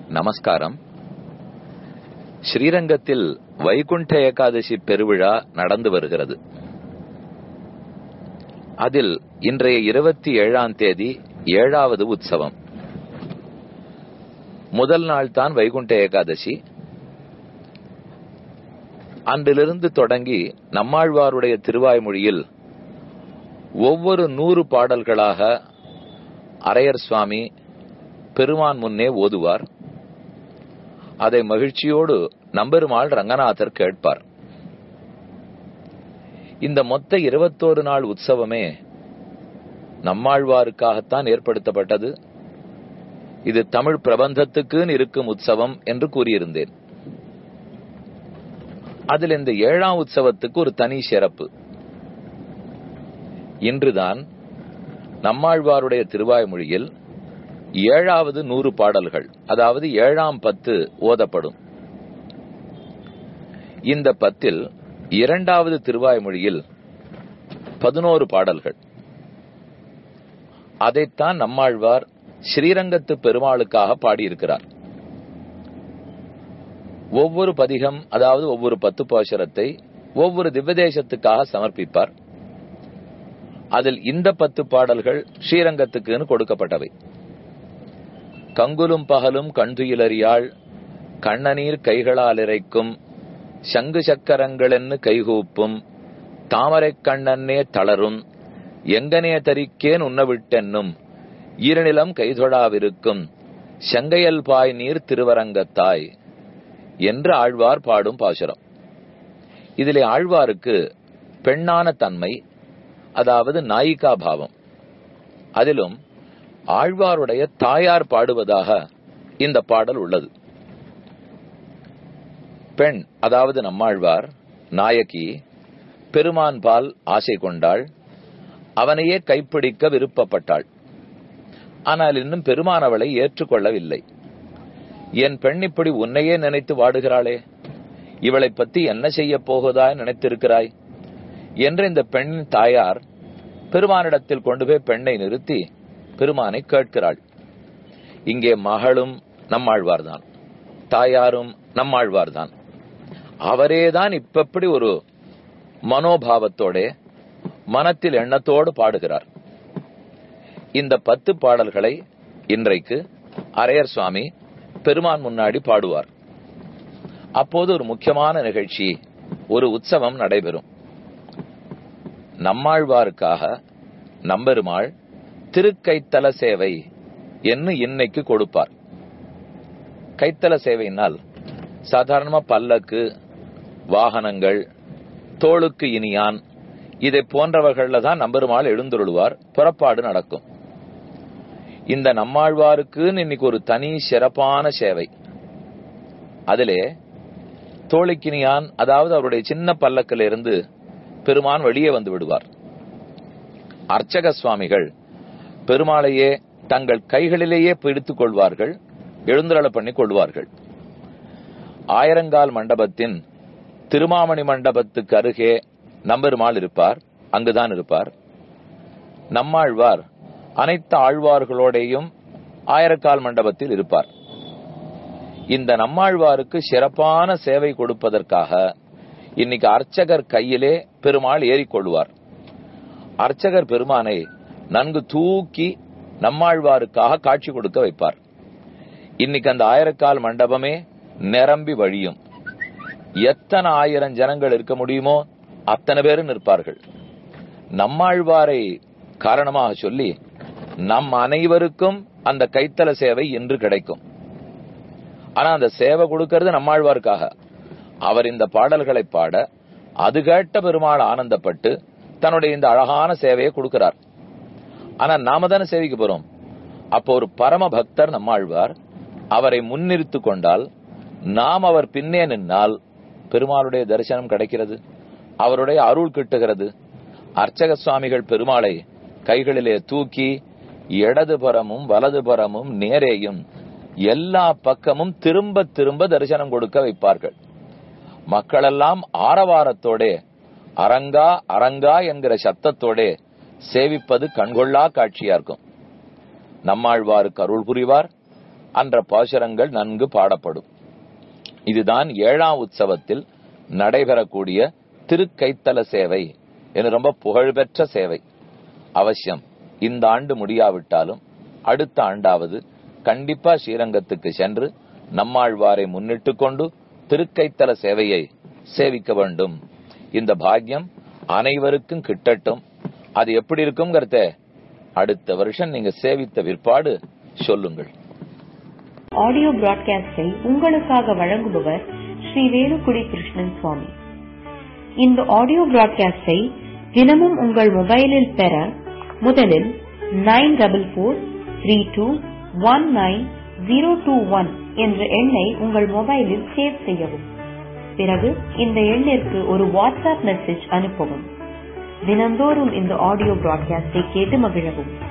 நமஸ்காரம். ஸ்ரீரங்கத்தில் வைகுண்ட ஏகாதசி பெருவிழா நடந்து வருகிறது. அதில் இன்றைய 27ஆம் தேதி 7வது உற்சவம். முதல் நாள் தான் வைகுண்ட ஏகாதசி. அன்றிலிருந்து தொடங்கி நம்மாழ்வாருடைய திருவாய்மொழியில் ஒவ்வொரு 100 பாடல்களாக அரையர் சுவாமி பெருமான் முன்னே ஓதுவார். அதை மகிழ்ச்சியோடு நம்பெருமாள் ரங்கநாதர் கேட்பார். இந்த மொத்த 21 நாள் உற்சவமே நம்மாழ்வாருக்காகத்தான் ஏற்படுத்தப்பட்டது. இது தமிழ் பிரபந்தத்துக்கு இருக்கும் உற்சவம் என்று கூறியிருந்தேன். அதில் இந்த 7ஆம் உற்சவத்துக்கு ஒரு தனி சிறப்பு. இன்றுதான் நம்மாழ்வாருடைய திருவாய்மொழியில் 7வது 100 பாடல்கள், அதாவது 7ஆம் 10 ஓதப்படும். இந்த 10ல் 2வது திருவாய்மொழியில் 11 பாடல்கள். அதைத்தான் நம்மாழ்வார் ஸ்ரீரங்கத்து பெருமாளுக்காக பாடியிருக்கிறார். ஒவ்வொரு பதிகம், அதாவது ஒவ்வொரு 10 பாசுரத்தை ஒவ்வொரு திவ்யதேசத்துக்காக சமர்ப்பிப்பார். அதில் இந்த 10 பாடல்கள் ஸ்ரீரங்கத்துக்குன்னு கொடுக்கப்பட்டவை. கங்குலும் பகலும் கண்துயிலறியாள் கண்ணநீர் கைகளால் இறைக்கும் சங்கு சக்கரங்களென்னு கைகூப்பும் தாமரை கண்ணன்னே தளரும் எங்கனே தரிக்கேன் உண்ணவிட்டென்னும் ஈரநிலம் கைதொழாவிருக்கும் செங்கையல் பாய் நீர் திருவரங்கத்தாய் என்று ஆழ்வார் பாடும் பாசுரம். இதிலே ஆழ்வாருக்கு பெண்ணான தன்மை, அதாவது நாயிகா பாவம். அதிலும் ஆழ்வாருடைய தாயார் பாடுவதாக இந்த பாடல் உள்ளது. பெண், அதாவது நம்மாழ்வார் நாயகி, பெருமான் பால் ஆசை கொண்டாள். அவனையே கைப்பிடிக்க விருப்பப்பட்டாள். ஆனால் இன்னும் பெருமான் அவளை ஏற்றுக்கொள்ளவில்லை. என் பெண் இப்படி உன்னையே நினைத்து வாடுகிறாளே, இவளை பத்தி என்ன செய்ய போகுதாய் நினைத்திருக்கிறாய் என்று இந்த பெண்ணின் தாயார் பெருமானிடத்தில் கொண்டு போய் பெண்ணை நிறுத்தி பெருமானை கேட்கிறாள். இங்கே மகளும் நம்மாழ்வார்தான், தாயாரும் நம்மாழ்வார்தான். அவரேதான் இப்படி ஒரு மனோபாவத்தோட மனத்தில் எண்ணத்தோடு பாடுகிறார். இந்த 10 பாடல்களை இன்றைக்கு அரையர் சுவாமி பெருமான் முன்னாடி பாடுவார். அப்போது ஒரு முக்கியமான நிகழ்ச்சி, ஒரு உற்சவம் நடைபெறும். நம்மாழ்வாருக்காக நம்பெருமாள் திருக்கைத்தல சேவை என்று இன்னைக்கு கொடுப்பார். கைத்தல சேவையினால் சாதாரணமா பல்லக்கு, வாகனங்கள், தோளுக்கு இனியான், இதை போன்றவர்கள தான் நம்பெருமாள் எழுந்துருளுவார், புறப்பாடு நடக்கும். இந்த நம்மாழ்வாருக்கு இன்னைக்கு ஒரு தனி சிறப்பான சேவை. அதிலே தோளுக்கினியான், அதாவது அவருடைய சின்ன பல்லக்கில இருந்து பெருமான் வெளியே வந்து விடுவார். அர்ச்சக சுவாமிகள் பெருமாளையே தங்கள் கைகளிலேயே பிடித்துக் கொள்வார்கள், எழுந்தருள பண்ணி கொள்வார்கள். ஆயிரங்கால் மண்டபத்தின் திருமாமணி மண்டபத்துக்கு அருகே நம்பெருமாள் இருப்பார், அங்குதான் இருப்பார். நம்மாழ்வார் அனைத்து ஆழ்வார்களோடையும் ஆயிரக்கால் மண்டபத்தில் இருப்பார். இந்த நம்மாழ்வாருக்கு சிறப்பான சேவை கொடுப்பதற்காக இன்னைக்கு அர்ச்சகர் கையிலே பெருமாள் ஏறிக்கொள்வார். அர்ச்சகர் பெருமானை நன்கு தூக்கி நம்மாழ்வாருக்காக காட்சி கொடுக்க வைப்பார். இன்னைக்கு அந்த ஆயிரக்கால் மண்டபமே நிரம்பி வழியும். எத்தனை 1000 ஜனங்கள் இருக்க முடியுமோ அத்தனை பேரும் நிற்பார்கள். நம்மாழ்வாரை காரணமாக சொல்லி நம் அனைவருக்கும் அந்த கைத்தல சேவை இன்று கிடைக்கும். ஆனா அந்த சேவை கொடுக்கிறது நம்மாழ்வாருக்காக. அவர் இந்த பாடல்களை பாட அது கேட்ட பெருமாள் ஆனந்தப்பட்டு தன்னுடைய இந்த அழகான சேவையை கொடுக்கிறார். ஆனா நாம தானே சேவிக்க போறோம். அப்போ ஒரு பரம பக்தர் நம்மாழ்வார், அவரை முன்னிறுத்து கொண்டால், நாம் அவர் பின்னே நின்னால் பெருமாளுடைய தரிசனம் கிடைக்கிறது, அவருடைய அருள் கிட்டுகிறது. அர்ச்சக சுவாமிகள் பெருமாளை கைகளிலே தூக்கி இடதுபுறமும் வலதுபுறமும் நேரேயும் எல்லா பக்கமும் திரும்ப திரும்ப தரிசனம் கொடுக்க வைப்பார்கள். மக்களெல்லாம் ஆரவாரத்தோட அரங்கா அரங்கா என்கிற சத்தத்தோட சேவிப்பது கண்கொள்ளா காட்சியா இருக்கும். நம்மாழ்வாருக்கு அருள் புரிவார். அன்ற பாசுரங்கள் நன்கு பாடப்படும். இதுதான் 7ஆம் உற்சவத்தில் நடைபெறக்கூடிய திருக்கைத்தல சேவை என ரொம்ப புகழ்பெற்ற சேவை. அவசியம் இந்த ஆண்டு முடியாவிட்டாலும் அடுத்த ஆண்டாவது கண்டிப்பா ஸ்ரீரங்கத்துக்கு சென்று நம்மாழ்வாரை முன்னிட்டு கொண்டு திருக்கைத்தல சேவையை சேவிக்க வேண்டும். இந்த பாக்கியம் அனைவருக்கும் கிட்டட்டும். அது எப்படி இருக்கும்ங்கறத அடுத்த வருஷம் நீங்க சேவித்த விற்பாடு சொல்லுங்கள். ஆடியோ பிராட்காஸ்டை உங்களுக்காக வழங்குபவர் ஸ்ரீ வேலுக்குடி கிருஷ்ணன் சுவாமி. இந்த ஆடியோ பிராட்காஸ்டை தினமும் உங்கள் மொபைலில் பெற முதலில் 9443219021 என்ற எண்ணை உங்கள் மொபைலில் சேவ் செய்யவும். பிறகு இந்த எண்ணிற்கு ஒரு வாட்ஸ்அப் மெசேஜ் அனுப்பவும். தினந்தோறும் இந்த ஆடியோ பிராட்காஸ்டை கேட்டு மகிழவும்.